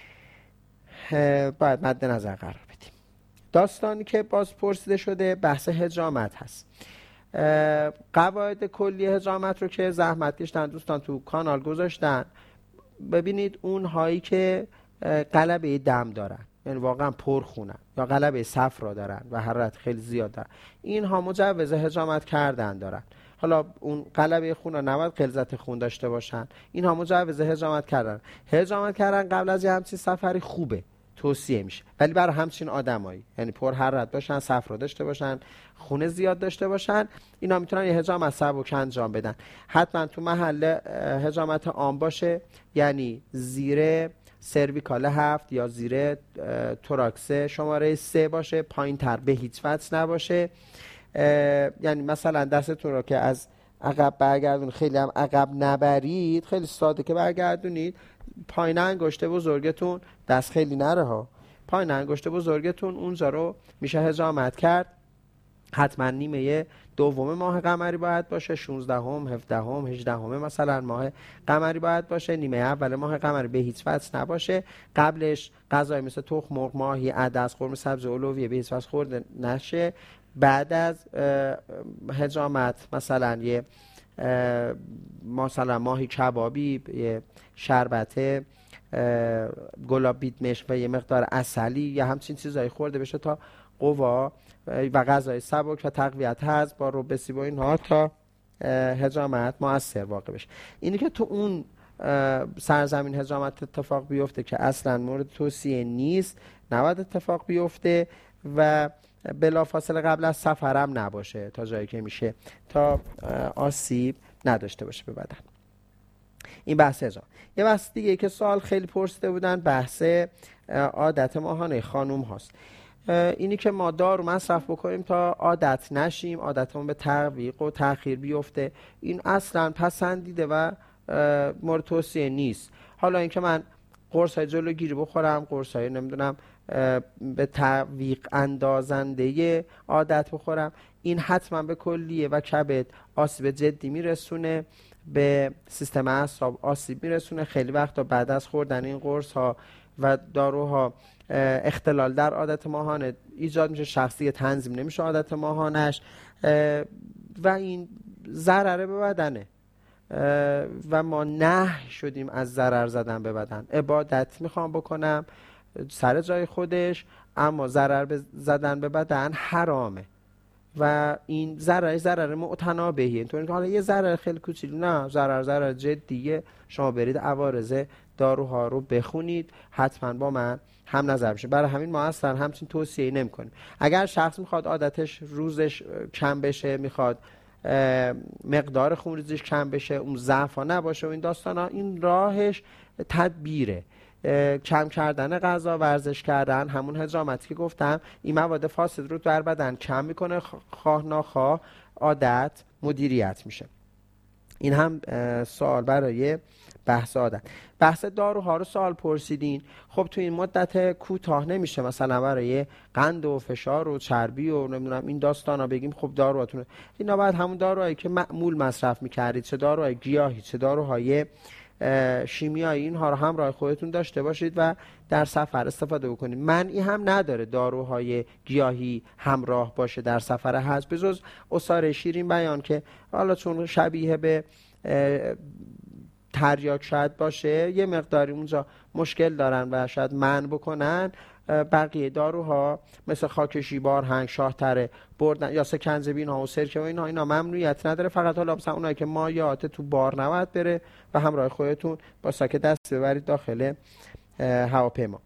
باید مد نظر قرار بدیم. داستانی که باز پرسیده شده بحث حجامت هست. قواعد کلی حجامت رو که زحمت کشتن دوستان تو کانال گذاشتن، ببینید اون هایی که غلبه دم دارن، یعنی واقعا پرخونن یا غلبه صفرا دارن و حرارت خیلی زیاد دارن، اینها مجوز حجامت کردن دارن. حالا اون غلبه خون ها نباید غلظت خون داشته باشن، اینها مجوز حجامت کردن. حجامت کردن قبل از یه همچین سفری خوبه، توصیه میشه، ولی برای همچین آدمایی یعنی پر حرارت باشن، صفرا داشته باشن، خون زیاد داشته باشن، اینا میتونن یه حجامت سبک انجام بدن. حتما تو محل حجامت عام باشه، یعنی زیر سرویکال هفت یا زیر توراکسه شماره سه باشه، پایین تر به هیچ وجه نباشه. یعنی مثلا دستتون رو که از عقب برگردون، خیلی هم عقب نبرید، خیلی ساده که برگردونید، پایین انگشت بزرگتون دست خیلی نره ها، پایین انگشت بزرگتون اونجا رو میشه حجامت کرد. حتما نیمه دوم ماه قمری باید باشه، شانزدهم، هفدهم، هجدهم مثلا ماه قمری باید باشه. نیمه اول ماه قمری به هیچ وجه نباشه. قبلش غذای مثل تخم مرغ، ماهی، عدس، قرمه سبزی علویه به هیچ وجه خورده نشه. بعد از حجامت مثلا یه مثلا ماهی کبابی، یه شربت گلاب بیت مشک و یه مقدار عسلی یا همچین چیزایی خورده بشه تا قوا و غذای سبک و تقویت هست با روب سیب و اینها تا حجامت مؤثر واقع بشه. اینی که تو اون سرزمین حجامت اتفاق بیفته که اصلا مورد توصیه نیست، نباید اتفاق بیفته و بلافاصله قبل از سفرم نباشه تا جایی که میشه، تا آسیب نداشته باشه به بدن. این بحث حجامت. یه بحث دیگه که سوال خیلی پرسیده بودن بحث عادت ماهانه خانوم هاست. اینی که ما دارو مصرف بکنیم تا عادت نشیم، عادتمون به تعویق و تأخیر بیفته، این اصلا پسندیده و مورد توصیه نیست. حالا اینکه من قرص های جلوگیری بخورم، قرص های نمیدونم به تعویق اندازنده عادت بخورم، این حتما به کلیه و کبد آسیب جدی میرسونه، به سیستم اعصاب آسیب میرسونه. خیلی وقتا بعد از خوردن این قرص ها و داروها اختلال در عادت ماهانه ایجاد میشه، شخصی تنظیم نمیشه عادت ماهانش و این ضرره به بدنه و ما نهی شدیم از ضرر زدن به بدن. عبادت میخوام بکنم سر جای خودش، اما ضرر زدن به بدن حرامه و این ضرر ضرر متنابهیه. اینطوری که حالا یه ضرر خیلی کوچیک، نه، ضرر ضرر جدیه. شما برید عوارض داروها رو بخونید، حتما با من هم نظر بشه. برای همین ما اصلا همچین توصیه نمی کنیم. اگر شخص میخواد عادتش روزش کم بشه، میخواد مقدار خونریزیش کم بشه، اون ضعف ها نباشه و این داستان ها، این راهش تدبیره. کم کردن غذا، ورزش کردن، همون حجامتی که گفتم، این مواد فاسد رو در بدن کم میکنه، خواه ناخواه عادت مدیریت میشه. این هم سوال برای بحث عادت. بحث داروها رو سوال پرسیدین. خب تو این مدت کوتاه نمیشه مثلا برای قند و فشار و چربی و نمیدونم این داستانا بگیم خب داروهاتون اینا باید همون داروهایی که معمول مصرف میکردید، چه داروهای گیاهی چه داروهای شیمیایی، اینها رو همراه خودتون داشته باشید و در سفر استفاده بکنید. منعی هم نداره داروهای گیاهی همراه باشه در سفر حج، به جز عصاره شیرین بیان که حالا چون شبیه به تریاک شاید باشه یه مقداری اونجا مشکل دارن و شاید منع بکنن. بقیه داروها مثل خاک شیبار، هنگ شاهتره بردن یا سکنزبین ها و سرکه و اینا اینا ممنوعیت نداره. فقط حالا مثلا اونایی که مایعات تو بار نباید بره و همراه خودتون با ساک دست ببرید داخل هواپیما.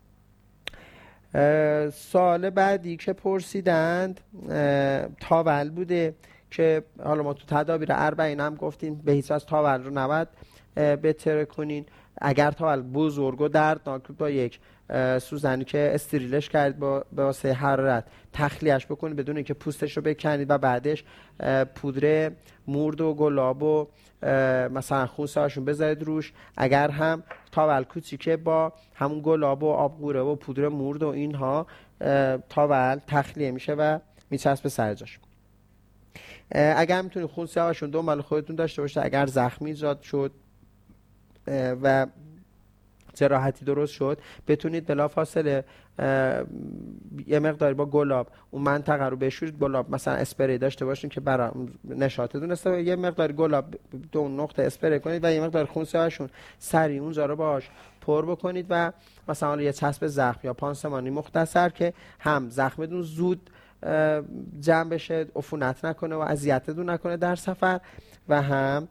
سوال بعدی که پرسیدند تاول بوده که حالا ما تو تدابیر اربعین هم گفتیم به هیچ وجه تاول رو نباید بهتر کنین. اگر تاول بزرگ و دردناک با یک سوزنی که استریلش کرد با به واسه حرارت تخلیهش بکنید بدون اینکه پوستش رو بکنید و بعدش پودر مورد و گلاب و مثلا خونسه هاشون بذارید روش. اگر هم تاول کوچیکه با همون گلاب و آبگوره و پودر مورد و اینها تاول تخلیه میشه و میچسبه سر جاش. اگر میتونید خونسه هاشون دنبال خودتون داشته باشید، اگر زخمی ایجاد شد و جراحتی درست شد بتونید بلافاصله یه مقداری با گلاب اون منطقه رو بشورید. گلاب مثلا اسپری داشته باشین که برای نشاطتون استفاده، یه مقدار گلاب دو نقطه اسپری کنید و یه مقدار خونسه هاشون سری اونجا رو باش پر بکنید و مثلا یه چسب زخم یا پانسمانی مختصر که هم زخمتون زود جمع بشه، عفونت نکنه و اذیتتون نکنه در سفر و هم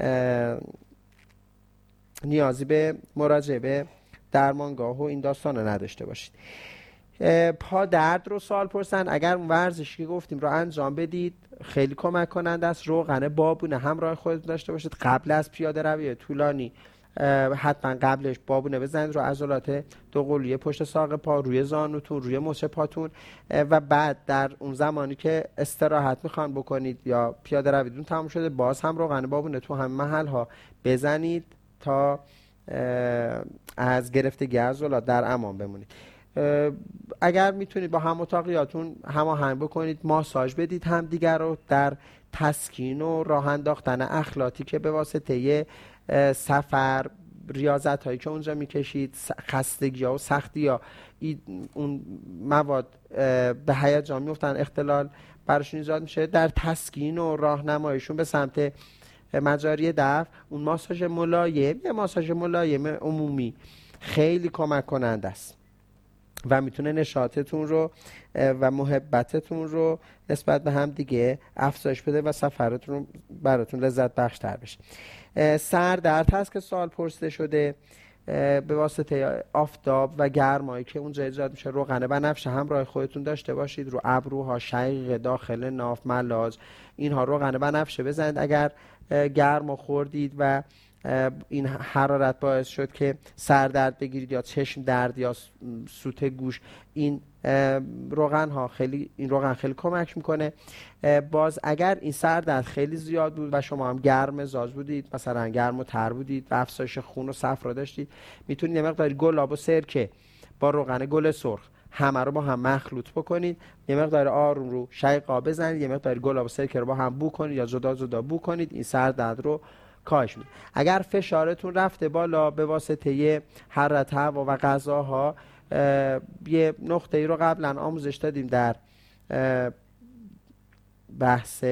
نیازی به مراجعه به درمانگاه و این داستان رو نداشته باشید. پا درد رو سوال پرسن. اگر اون ورزشی که گفتیم رو انجام بدید خیلی کمک کننده است. روغن بابونه همراه خودتون داشته باشید. قبل از پیاده روی طولانی حتما قبلش بابونه بزنید رو عضلات دو قلویه پشت ساق پا، روی زانوتون، روی مچ پاتون و بعد در اون زمانی که استراحت میخوان بکنید یا پیاده رویتون تموم شده باز هم روغن بابونه تو هم محل ها بزنید تا از گرفتگی عضلات در امان بمونید. اگر میتونید با هم اتاقیاتون هماهنگ بکنید، ماساژ بدید هم دیگر رو در تسکین و راه انداختن اخلاطی که به واسطه سفر ریاضت هایی که اونجا میکشید، خستگی ها و سختی ها اون مواد به هیجان میفتن، اختلال براشون ایجاد میشه. در تسکین و راهنماییشون به سمت مجاری دفع اون ماساژ ملایم، یه ماساژ ملایم عمومی خیلی کمک کننده است و میتونه نشاطتون رو و محبتتون رو نسبت به هم دیگه افزایش بده و سفرتون رو براتون لذت بخش تر بشه. سر درد هست که سوال پرسیده شده به واسطه آفتاب و گرمایی که اونجا ایجاد میشه. روغن بنفشه همراه خودتون داشته باشید، رو ابروها، شقیقه، داخل ناف، ملاج، اینها روغن بنفشه بزنید. اگر گرما خوردید و این حرارت باعث شد که سر درد بگیرید یا چشم درد یا سوت گوش، این روغن ها خیلی این روغن خیلی کمک میکنه. باز اگر این سر درد خیلی زیاد بود و شما هم گرم مزاج بودید، مثلا گرم و تر بودید و افزایش خون و صفرا داشتید، میتونید یه مقدار گلاب و سرکه با روغن گل سرخ همه رو با هم مخلوط بکنید، یه مقدار آروم رو شقیقا بزنید، یه مقدار گلاب و سرکه رو با هم بو کنید یا جدا جدا بو کنید، این سر درد رو کاهش میده. اگر فشارتون رفته بالا به واسطه حرارت هوا و غذاها، یه نقطه ای رو قبلا آموزش دادیم در بحث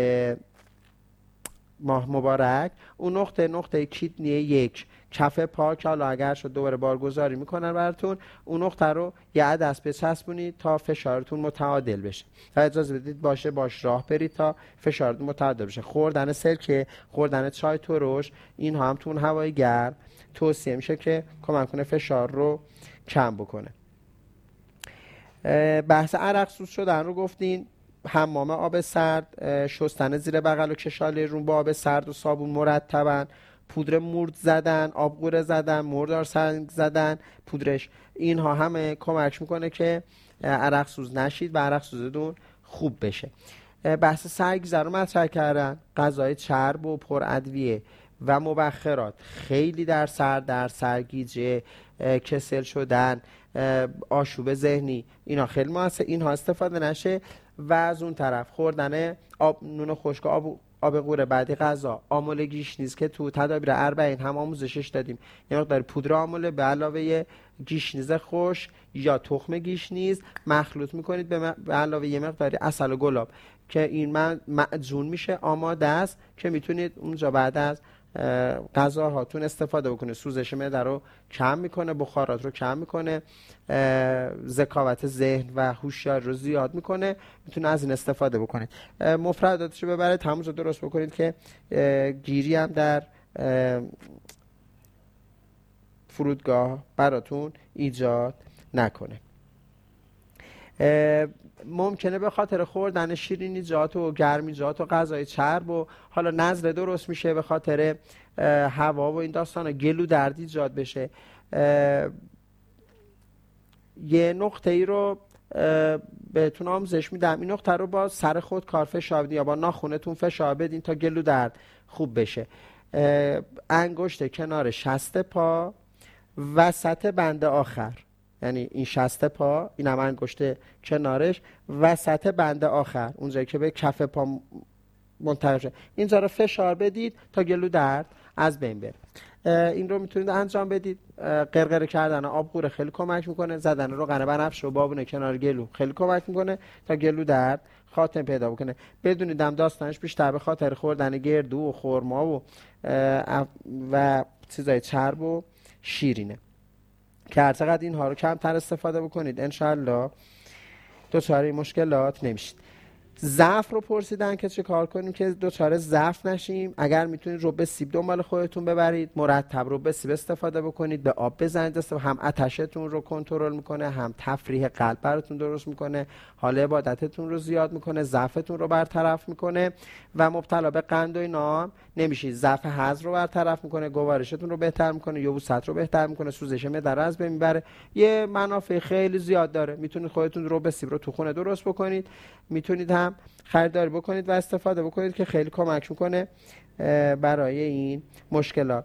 ماه مبارک. اون نقطه نقطه کیدنی یک کف پا که حالا اگر شد دوباره بارگذاری میکنن براتون، اون نقطه رو یه عدس بچسبونید تا فشارتون متعادل بشه و اجازه بدید باشه باش راه برید تا فشارتون متعادل بشه. خوردن سرکه، خوردن چای ترش، اینها هم تو اون هوای گرم توصیه میشه که کمک کنه فشار رو کم بکنه. بحث عرق سوز شدن رو گفتین. حمام آب سرد، شستن زیر بغل و کشاله رو با آب سرد و صابون مرتباً، پودر مورد زدن، آبگوره زدن، مردار سنگ زدن، پودرش، اینها همه کمک میکنه که عرق سوز نشید و عرق سوزتون خوب بشه. بحث سرگیزه رو مطرح کردن. غذای چرب و پر ادویه و مبخرات خیلی در سر در سرگیجه، کسل شدن، آشوب ذهنی، اینا خیلی مهمه اینها استفاده نشه. و از اون طرف خوردن آب نون خشک، آب آب قوره بعدی غذا، آمل گیشنیز که تو تدابیر اربعین هم آموزشش دادیم، یه مقدار پودر آمله به علاوه گیشنیز خوش یا تخم گیشنیز مخلوط میکنید به, م... به علاوه یه مقداری عسل و گلاب که این من معجون میشه، آماده است که میتونید اونجا بعد از غذاهاتون استفاده بکنه. سوزش معده رو کم میکنه، بخارات رو کم میکنه، ذکاوت ذهن و هوشیاری رو زیاد میکنه. میتونه از این استفاده بکنید. مفرداتش رو ببرید همونجا درست بکنید که گیری هم در فرودگاه براتون ایجاد نکنه. ممکنه به خاطر خوردن شیرینیجات و گرمیجات و غذای چرب و حالا نزله درست میشه، به خاطر هوا و این داستانا گلو درد ایجاد بشه. یه نقطه ای رو بهتون آموزش میدم، این نقطه رو با سر خود کار فشار بدین یا با ناخونتون فشار بدین تا گلو درد خوب بشه. انگشت کنار شست پا وسط بند آخر، یعنی این شست پا، این هم انگشت کنارش وسط بند آخر، اونجایی که به کف پا منتقل شده، اینجا رو فشار بدید تا گلو درد از بین بره. این رو میتونید انجام بدید. قرقره کردن آب قوره خیلی کمک میکنه، زدن روغن بنفش و بابونه کنار گلو خیلی کمک میکنه تا گلو درد خاتمه پیدا بکنه. بدونید هم داستانش بیشتر به خاطر خوردن گردو و خرما و و چیزای چرب و شیرینه که هر چقدر اینها رو کمتر استفاده بکنید انشالله دچار این مشکلات نمیشید. ضعف رو پرسیدن که چه کار کنیم که دچار ضعف نشیم. اگر میتونید رب سیب دنبال خودتون ببرید، مرتب رب سیب استفاده بکنید، به آب بزنید، هم آتشتون رو کنترل میکنه، هم تفریح قلب براتون درست میکنه، حال عبادتتون رو زیاد میکنه، ضعفتون رو برطرف میکنه و مبتلا به قند و اینا نمیشید. ضعف هضم رو برطرف میکنه، گوارشتون رو بهتر میکنه، یبوست رو بهتر میکنه، سوزش معده رو از بین میبره. یه منافع خیلی زیاد داره. میتونید خودتون رب سیب رو تو خونه درست بکنید، میتونید هم خریداری بکنید و استفاده بکنید که خیلی کمک میکنه برای این مشکلات.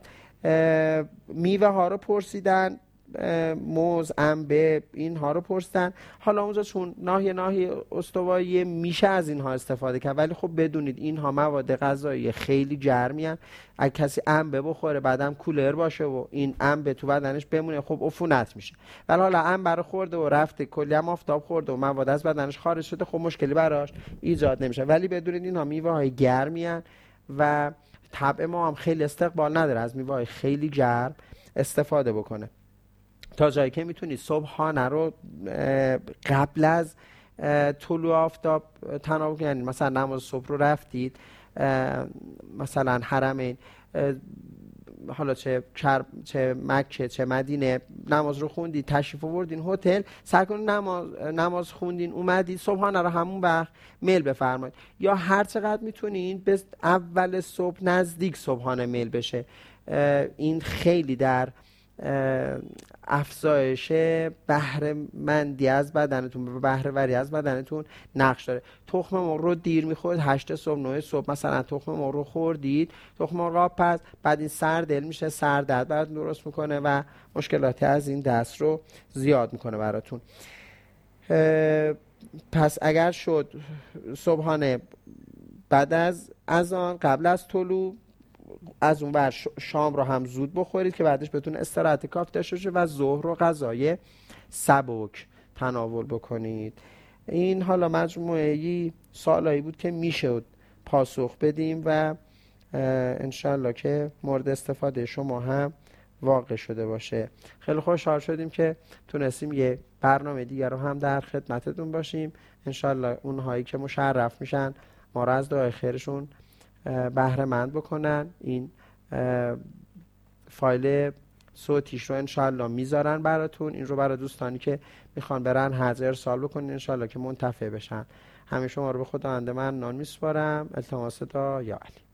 میوه ها رو پرسیدن، موز، انبه، اینها رو پرسیدن. حالا اونجا چون ناحیه ناحیه استوایی میشه از اینها استفاده کرد، ولی خب بدونید اینها مواد غذایی خیلی گرمی ان. اگه کسی انبه بخوره بعدم کولر باشه و این انبه تو بدنش بمونه خب عفونت میشه. ولی حالا انبه رو خورده و رفته کلی هم آفتاب خورده و مواد از بدنش خارج شده خب مشکلی براش ایجاد نمیشه. ولی بدونید اینها میوه های گرمی ان و طبع ما هم خیلی استقبال نداره از میوه های خیلی گرم استفاده بکنه. تا جایی که میتونید صبحانه رو قبل از طلوع آفتاب تناول کنید. یعنی مثلا نماز صبح رو رفتید مثلا حرمین، حالا چه چه مکه چه مدینه، نماز رو خوندید تشریف آوردین هتل، سعی کنید نماز نماز خوندین اومدید صبحانه رو همون وقت میل بفرمایید، یا هر چقدر میتونین به اول صبح نزدیک صبحانه میل بشه. این خیلی در افزایش بهره مندی از بدنتون و بهره وری از بدنتون نقش داره. تخم مرغ رو دیر میخورید، هشت صبح نه صبح مثلا تخم مرغ رو خوردید، تخم مرغ پس بعد این سر دل میشه، سر درد براتون درست میکنه و مشکلاتی از این دست رو زیاد میکنه براتون. پس اگر شد صبحانه بعد از اذان قبل از طلوع، از اون ور شام رو هم زود بخورید که بعدش بتونه استراحت کافی داشته باشه و ظهر رو غذای سبک تناول بکنید. این حالا مجموعه‌ای سوالایی بود که میشه پاسخ بدیم و انشالله که مورد استفاده شما هم واقع شده باشه. خیلی خوشحال شدیم که تونستیم یه برنامه دیگر رو هم در خدمتتون باشیم. انشالله اونهایی که مشرف میشن ما رو از دعای خیرشون بهره مند بکنن. این فایل صوتیش رو انشالله میذارن براتون، این رو برای دوستانی که میخوان برن حج ارسال بکنین انشالله که منتفع بشن. همه شما رو به خداوند من نان میسپارم. التماس تا یا علی.